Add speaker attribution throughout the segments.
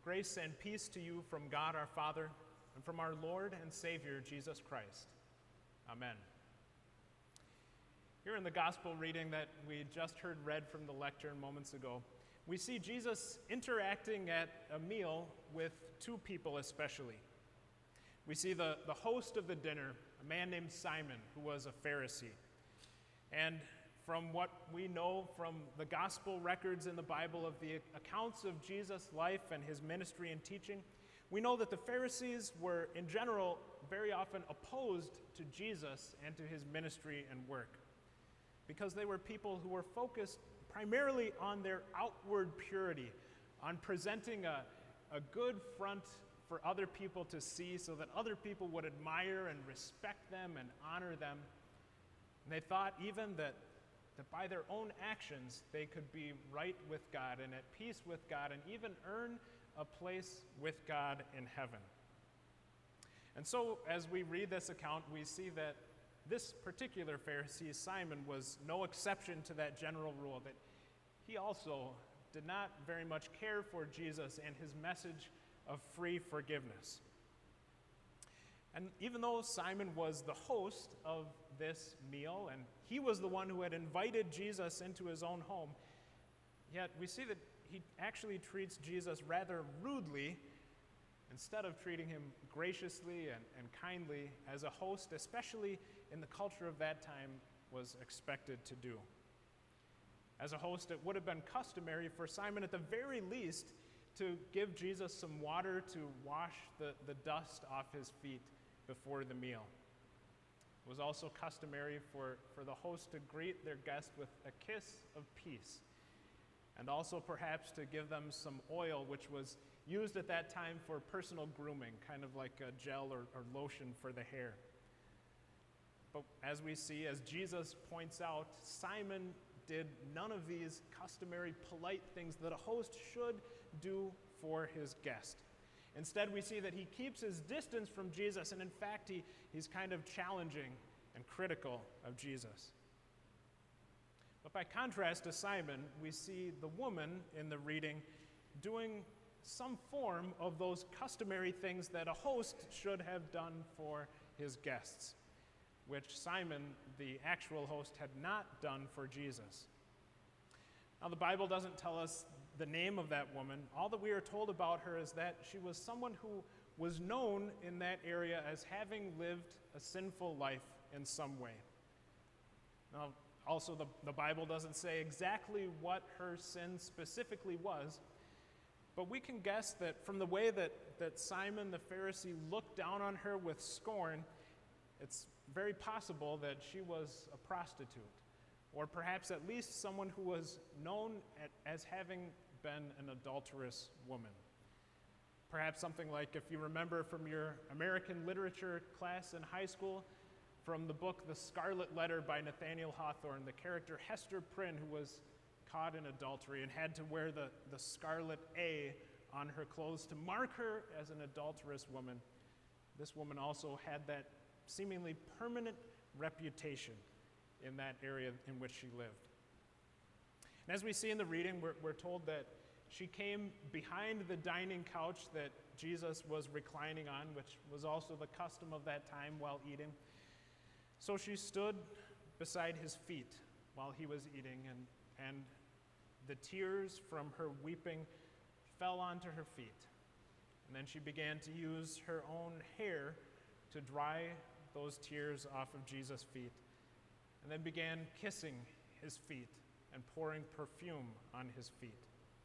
Speaker 1: Grace and peace to you from God our Father and from our Lord and Savior, Jesus Christ. Amen. Here in the gospel reading that we just heard read from the lectern moments ago, we see Jesus interacting at a meal with two people especially. We see the host of the dinner, a man named Simon, who was a Pharisee. And from what we know from the gospel records in the Bible of the accounts of Jesus' life and his ministry and teaching, we know that the Pharisees were, in general, very often opposed to Jesus and to his ministry and work, because they were people who were focused primarily on their outward purity, on presenting a good front for other people to see so that other people would admire and respect them and honor them. And they thought even that by their own actions they could be right with God and at peace with God and even earn a place with God in heaven. And so as we read this account, we see that this particular Pharisee, Simon, was no exception to that general rule, that he also did not very much care for Jesus and his message of free forgiveness. And even though Simon was the host of this meal, and he was the one who had invited Jesus into his own home, yet we see that he actually treats Jesus rather rudely instead of treating him graciously and kindly as a host, especially in the culture of that time, was expected to do. As a host, it would have been customary for Simon at the very least to give Jesus some water to wash the dust off his feet before the meal. It was also customary for the host to greet their guest with a kiss of peace, and also perhaps to give them some oil, which was used at that time for personal grooming, kind of like a gel or lotion for the hair. But as we see, as Jesus points out, Simon did none of these customary polite things that a host should do for his guest. Instead, we see that he keeps his distance from Jesus, and in fact, he's kind of challenging and critical of Jesus. But by contrast to Simon, we see the woman in the reading doing some form of those customary things that a host should have done for his guests, which Simon, the actual host, had not done for Jesus. Now, the Bible doesn't tell us the name of that woman. All that we are told about her is that she was someone who was known in that area as having lived a sinful life in some way. Now, also, the Bible doesn't say exactly what her sin specifically was, but we can guess that from the way that Simon the Pharisee looked down on her with scorn, it's very possible that she was a prostitute, or perhaps at least someone who was known as having been an adulterous woman. Perhaps something like, if you remember from your American literature class in high school, from the book The Scarlet Letter by Nathaniel Hawthorne, the character Hester Prynne, who was caught in adultery and had to wear the scarlet A on her clothes to mark her as an adulterous woman. This woman also had that seemingly permanent reputation in that area in which she lived. And as we see in the reading, we're told that she came behind the dining couch that Jesus was reclining on, which was also the custom of that time while eating. So she stood beside his feet while he was eating, and the tears from her weeping fell onto her feet. And then she began to use her own hair to dry those tears off of Jesus' feet, and then began kissing his feet and pouring perfume on his feet.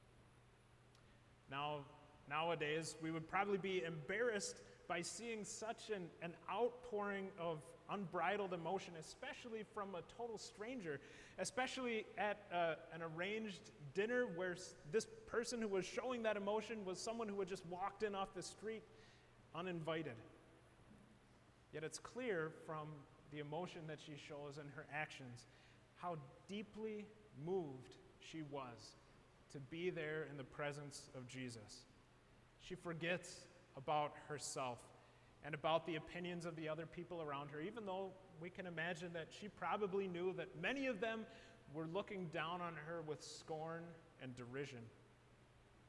Speaker 1: Nowadays, we would probably be embarrassed by seeing such an outpouring of unbridled emotion, especially from a total stranger, especially at an arranged dinner where this person who was showing that emotion was someone who had just walked in off the street uninvited. Yet it's clear from the emotion that she shows in her actions how deeply moved she was to be there in the presence of Jesus. She forgets about herself and about the opinions of the other people around her, even though we can imagine that she probably knew that many of them were looking down on her with scorn and derision.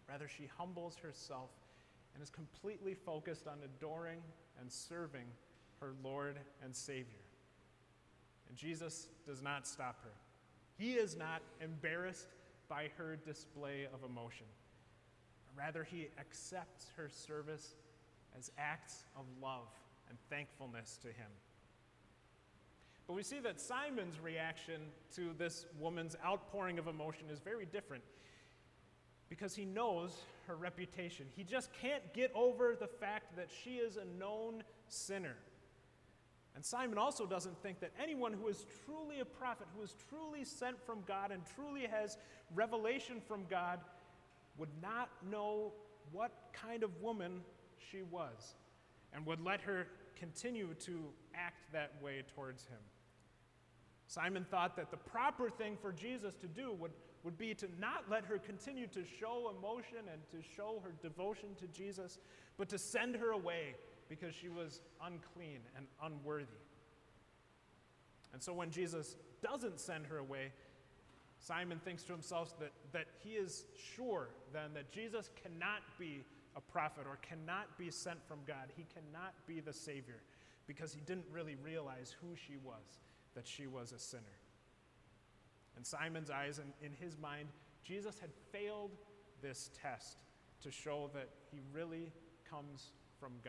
Speaker 1: Rather, she humbles herself and is completely focused on adoring and serving her Lord and Savior. And Jesus does not stop her. He is not embarrassed by her display of emotion. Rather, he accepts her service as acts of love and thankfulness to him. But we see that Simon's reaction to this woman's outpouring of emotion is very different because he knows her reputation. He just can't get over the fact that she is a known sinner. And Simon also doesn't think that anyone who is truly a prophet, who is truly sent from God and truly has revelation from God, would not know what kind of woman she was and would let her continue to act that way towards him. Simon thought that the proper thing for Jesus to do would be to not let her continue to show emotion and to show her devotion to Jesus, but to send her away because she was unclean and unworthy. And so when Jesus doesn't send her away, Simon thinks to himself that he is sure then that Jesus cannot be a prophet or cannot be sent from God. He cannot be the Savior because he didn't really realize who she was, that she was a sinner. In Simon's eyes and in his mind, Jesus had failed this test to show that he really comes from God.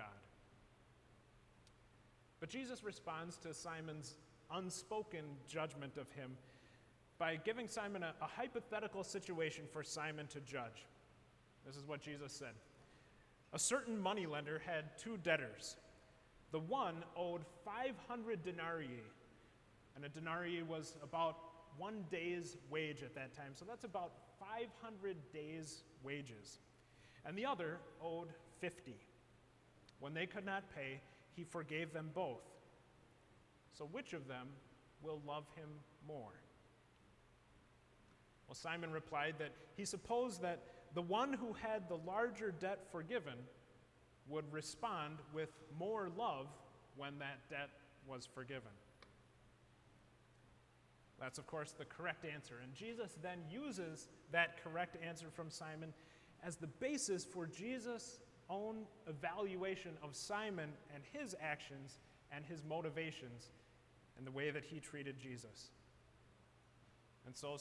Speaker 1: But Jesus responds to Simon's unspoken judgment of him by giving Simon a hypothetical situation for Simon to judge. This is what Jesus said. A certain moneylender had two debtors. The one owed 500 denarii, and a denarii was about 1 day's wage at that time, so that's about 500 days' wages. And the other owed 50. When they could not pay, he forgave them both. So which of them will love him more? Well, Simon replied that he supposed that the one who had the larger debt forgiven would respond with more love when that debt was forgiven. That's, of course, the correct answer. And Jesus then uses that correct answer from Simon as the basis for Jesus' own evaluation of Simon and his actions and his motivations and the way that he treated Jesus. And so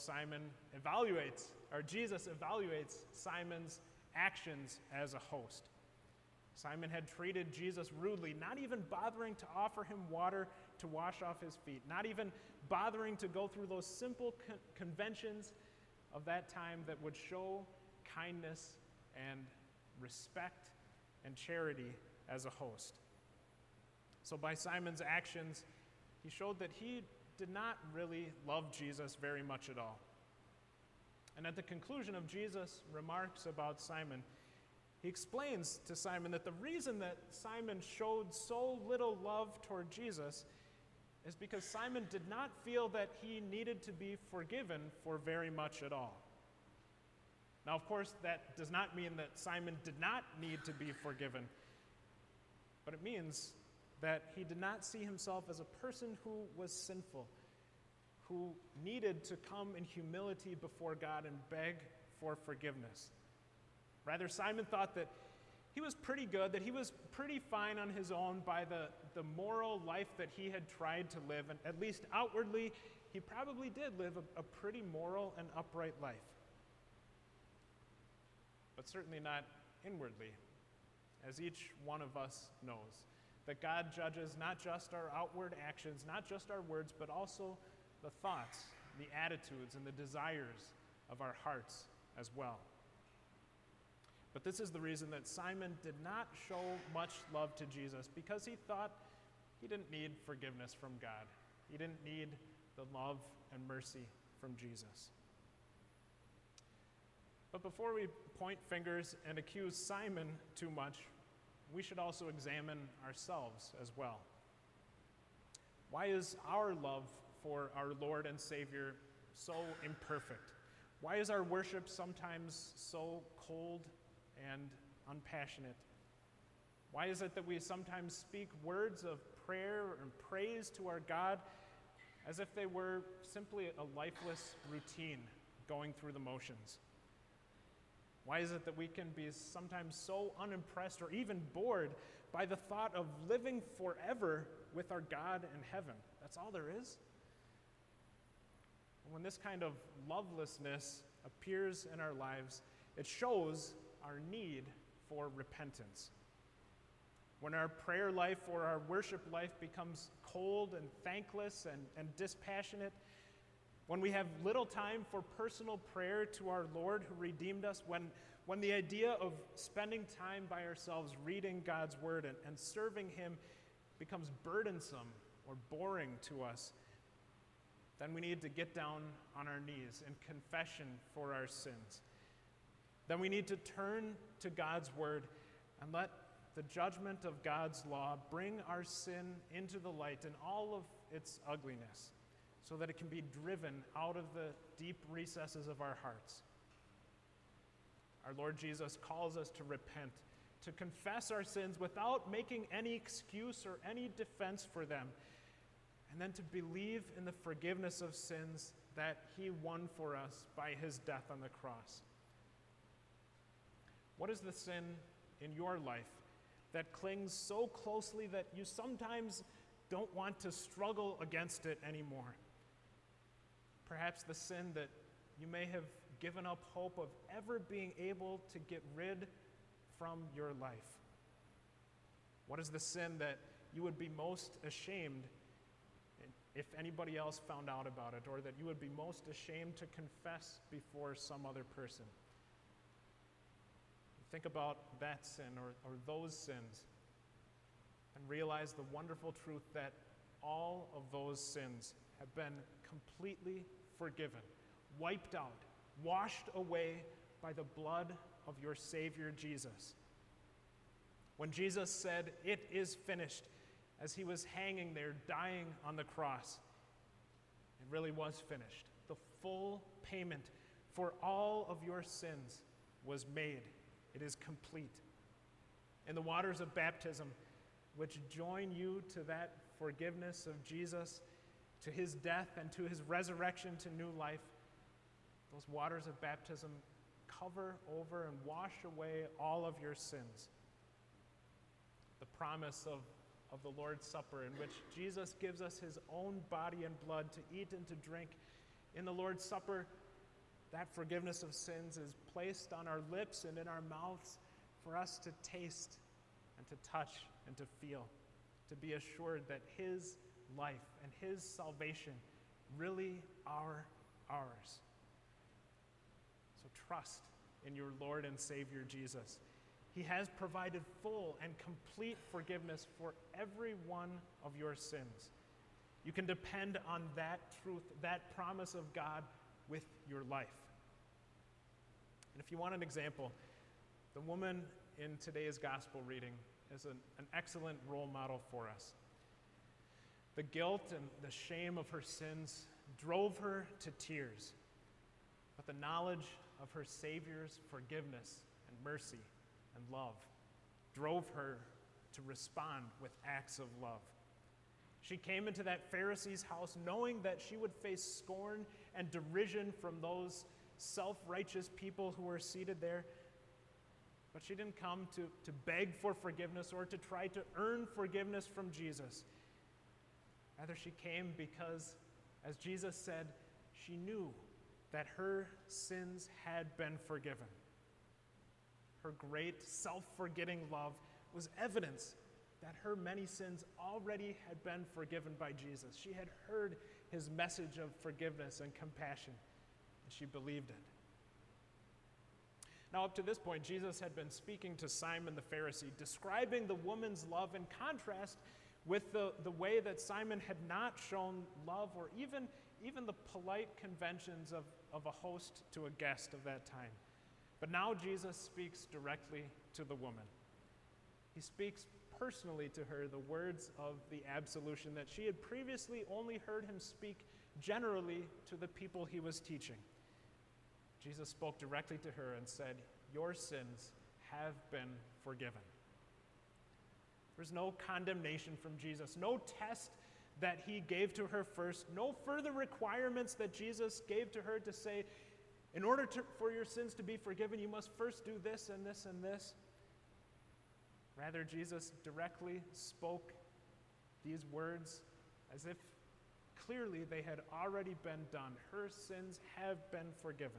Speaker 1: Jesus evaluates Simon's actions as a host. Simon had treated Jesus rudely, not even bothering to offer him water to wash off his feet, not even bothering to go through those simple conventions of that time that would show kindness and respect and charity as a host. So by Simon's actions, he showed that he did not really love Jesus very much at all. And at the conclusion of Jesus' remarks about Simon, he explains to Simon that the reason that Simon showed so little love toward Jesus is because Simon did not feel that he needed to be forgiven for very much at all. Now, of course, that does not mean that Simon did not need to be forgiven, but it means that he did not see himself as a person who was sinful, who needed to come in humility before God and beg for forgiveness. Rather, Simon thought that he was pretty good, that he was pretty fine on his own by the moral life that he had tried to live, and at least outwardly, he probably did live a pretty moral and upright life. But certainly not inwardly, as each one of us knows, that God judges not just our outward actions, not just our words, but also the thoughts, the attitudes, and the desires of our hearts as well. But this is the reason that Simon did not show much love to Jesus, because he thought he didn't need forgiveness from God. He didn't need the love and mercy from Jesus. But before we point fingers and accuse Simon too much, we should also examine ourselves as well. Why is our love for our Lord and Savior so imperfect? Why is our worship sometimes so cold and unpassionate? Why is it that we sometimes speak words of prayer and praise to our God as if they were simply a lifeless routine going through the motions? Why is it that we can be sometimes so unimpressed or even bored by the thought of living forever with our God in heaven? That's all there is. When this kind of lovelessness appears in our lives, it shows our need for repentance. When our prayer life or our worship life becomes cold and thankless and dispassionate, when we have little time for personal prayer to our Lord who redeemed us, when the idea of spending time by ourselves reading God's word and serving Him becomes burdensome or boring to us, then we need to get down on our knees in confession for our sins. Then we need to turn to God's word and let the judgment of God's law bring our sin into the light in all of its ugliness, so that it can be driven out of the deep recesses of our hearts. Our Lord Jesus calls us to repent, to confess our sins without making any excuse or any defense for them, and then to believe in the forgiveness of sins that He won for us by His death on the cross. What is the sin in your life that clings so closely that you sometimes don't want to struggle against it anymore? Perhaps the sin that you may have given up hope of ever being able to get rid from your life. What is the sin that you would be most ashamed if anybody else found out about it, or that you would be most ashamed to confess before some other person? Think about that sin or those sins and realize the wonderful truth that all of those sins have been completely forgiven, wiped out, washed away by the blood of your Savior Jesus. When Jesus said, "It is finished," as He was hanging there, dying on the cross, it really was finished. The full payment for all of your sins was made. It is complete. In the waters of baptism, which join you to that forgiveness of Jesus, to His death and to His resurrection to new life, those waters of baptism cover over and wash away all of your sins. The promise of the Lord's Supper, in which Jesus gives us His own body and blood to eat and to drink. In the Lord's Supper, that forgiveness of sins is placed on our lips and in our mouths for us to taste and to touch and to feel, to be assured that His life and His salvation really are ours. So trust in your Lord and Savior Jesus. He has provided full and complete forgiveness for every one of your sins. You can depend on that truth, that promise of God with your life. And if you want an example, the woman in today's gospel reading is an excellent role model for us. The guilt and the shame of her sins drove her to tears, but the knowledge of her Savior's forgiveness and mercy and love drove her to respond with acts of love. She came into that Pharisee's house knowing that she would face scorn and derision from those self-righteous people who were seated there. But she didn't come to beg for forgiveness or to try to earn forgiveness from Jesus. Rather, she came because, as Jesus said, she knew that her sins had been forgiven. Her great self-forgetting love was evidence that her many sins already had been forgiven by Jesus. She had heard His message of forgiveness and compassion, and she believed it. Now, up to this point, Jesus had been speaking to Simon the Pharisee, describing the woman's love in contrast with the way that Simon had not shown love, or even the polite conventions of a host to a guest of that time. But now Jesus speaks directly to the woman. He speaks personally to her the words of the absolution that she had previously only heard Him speak generally to the people He was teaching. Jesus spoke directly to her and said, "Your sins have been forgiven." There's no condemnation from Jesus, no test that He gave to her first, no further requirements that Jesus gave to her to say, In order for your sins to be forgiven, you must first do this and this and this. Rather, Jesus directly spoke these words as if clearly they had already been done. Her sins have been forgiven.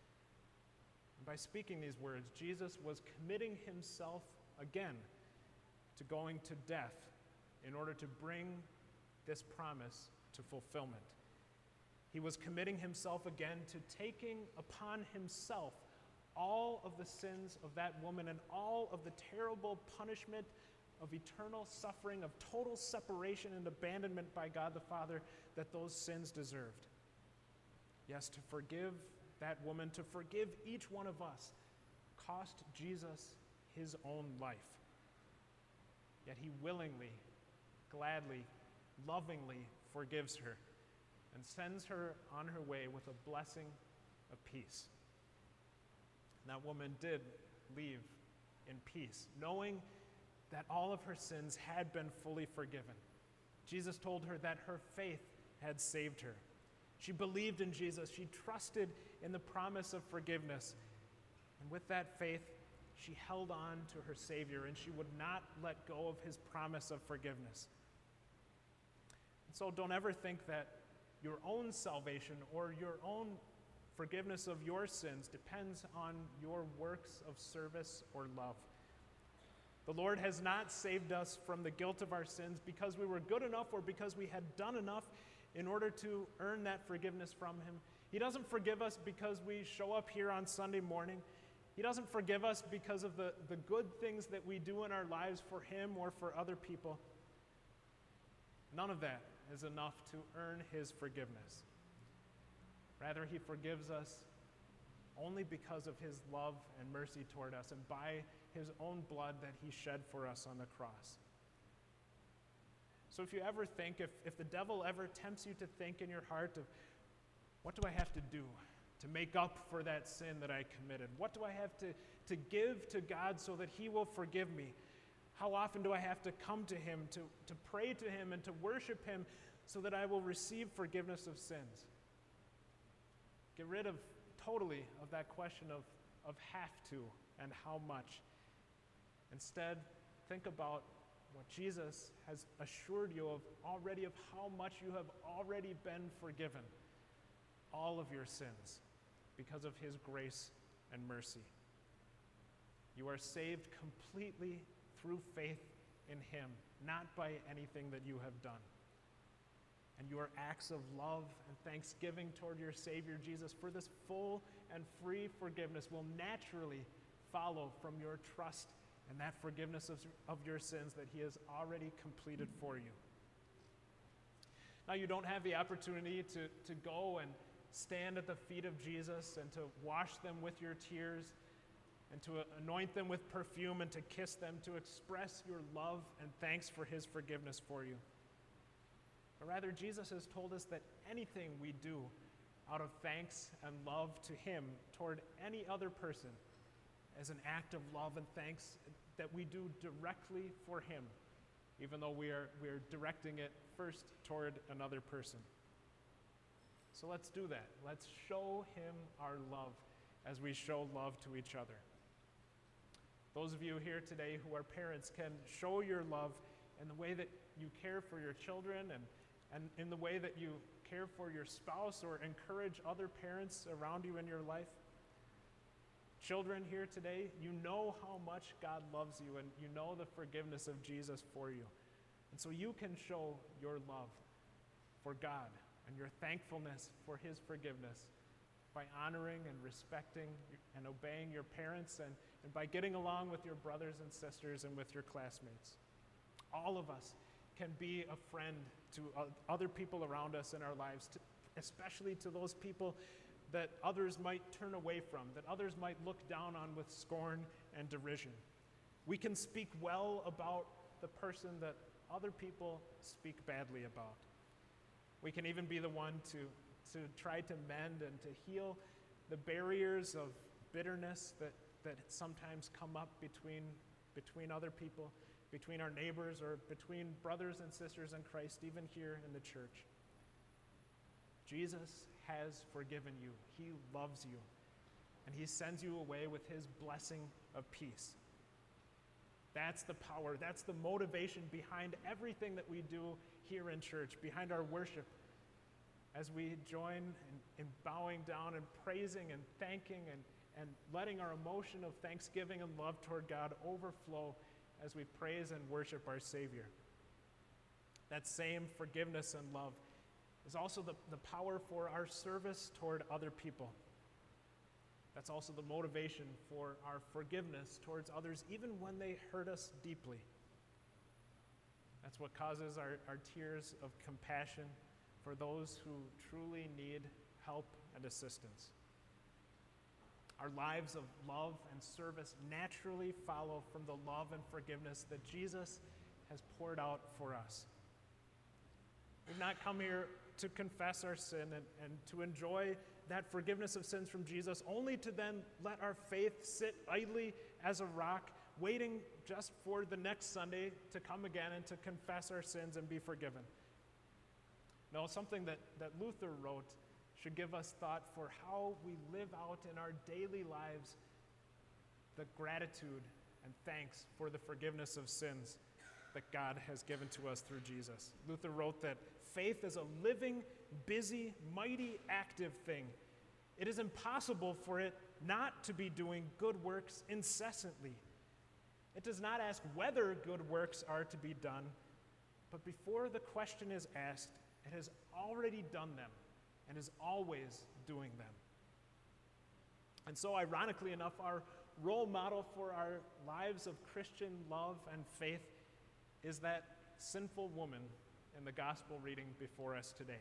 Speaker 1: And by speaking these words, Jesus was committing himself again to going to death in order to bring this promise to fulfillment. He was committing himself again to taking upon himself all of the sins of that woman and all of the terrible punishment of eternal suffering, of total separation and abandonment by God the Father that those sins deserved. Yes, to forgive that woman, to forgive each one of us, cost Jesus his own life. Yet he willingly, gladly, lovingly forgives her and sends her on her way with a blessing of peace. And that woman did leave in peace, knowing that all of her sins had been fully forgiven. Jesus told her that her faith had saved her. She believed in Jesus. She trusted in the promise of forgiveness. And with that faith, she held on to her Savior, and she would not let go of his promise of forgiveness. And so don't ever think that your own salvation or your own forgiveness of your sins depends on your works of service or love. The Lord has not saved us from the guilt of our sins because we were good enough or because we had done enough in order to earn that forgiveness from him. He doesn't forgive us because we show up here on Sunday morning. He doesn't forgive us because of the good things that we do in our lives for him or for other people. None of that is enough to earn his forgiveness. Rather, he forgives us only because of his love and mercy toward us and by his own blood that he shed for us on the cross. So if you ever think, if the devil ever tempts you to think in your heart of, what do I have to do to make up for that sin that I committed? What do I have to give to God so that he will forgive me? How often do I have to come to him, to pray to him and to worship him so that I will receive forgiveness of sins? Get rid of totally of that question of have to and how much. Instead, think about what Jesus has assured you of already, of how much you have already been forgiven. All of your sins because of his grace and mercy. You are saved completely through faith in him, not by anything that you have done. And your acts of love and thanksgiving toward your Savior Jesus for this full and free forgiveness will naturally follow from your trust in that forgiveness of your sins that he has already completed for you. Now, you don't have the opportunity to go and stand at the feet of Jesus and to wash them with your tears and to anoint them with perfume and to kiss them, to express your love and thanks for his forgiveness for you. But rather, Jesus has told us that anything we do out of thanks and love to him toward any other person as an act of love and thanks that we do directly for him, even though we are directing it first toward another person. So let's do that. Let's show him our love as we show love to each other. Those of you here today who are parents can show your love in the way that you care for your children and in the way that you care for your spouse or encourage other parents around you in your life. Children here today, you know how much God loves you and you know the forgiveness of Jesus for you. And so you can show your love for God and your thankfulness for his forgiveness by honoring and respecting and obeying your parents and by getting along with your brothers and sisters and with your classmates. All of us can be a friend to other people around us in our lives, especially to those people that others might turn away from, that others might look down on with scorn and derision. We can speak well about the person that other people speak badly about. We can even be the one to try to mend and to heal the barriers of bitterness that sometimes come up between other people, between our neighbors, or between brothers and sisters in Christ, even here in the church. Jesus has forgiven you. He loves you. and he sends you away with his blessing of peace. That's the power, that's the motivation behind everything that we do here in church, behind our worship, as we join in bowing down and praising and thanking and letting our emotion of thanksgiving and love toward God overflow as we praise and worship our Savior. That same forgiveness and love is also the power for our service toward other people. That's also the motivation for our forgiveness towards others, even when they hurt us deeply. That's what causes our tears of compassion for those who truly need help and assistance. Our lives of love and service naturally follow from the love and forgiveness that Jesus has poured out for us. We've not come here to confess our sin and to enjoy that forgiveness of sins from Jesus, only to then let our faith sit idly as a rock, waiting just for the next Sunday to come again and to confess our sins and be forgiven. No, something that Luther wrote should give us thought for how we live out in our daily lives the gratitude and thanks for the forgiveness of sins that God has given to us through Jesus. Luther wrote that faith is a living, busy, mighty, active thing. It is impossible for it not to be doing good works incessantly. It does not ask whether good works are to be done, but before the question is asked, it has already done them and is always doing them. And so, ironically enough, our role model for our lives of Christian love and faith is that sinful woman in the gospel reading before us today.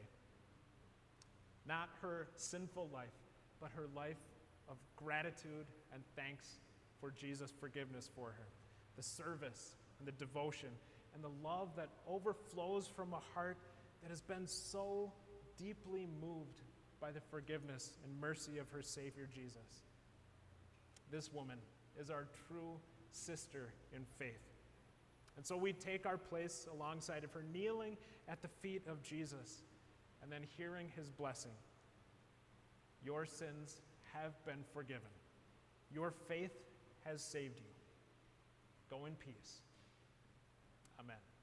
Speaker 1: Not her sinful life, but her life of gratitude and thanks for Jesus' forgiveness for her. The service and the devotion and the love that overflows from a heart that has been so deeply moved by the forgiveness and mercy of her Savior Jesus. This woman is our true sister in faith. And so we take our place alongside of her, kneeling at the feet of Jesus and then hearing his blessing. Your sins have been forgiven. Your faith has saved you. Go in peace. Amen.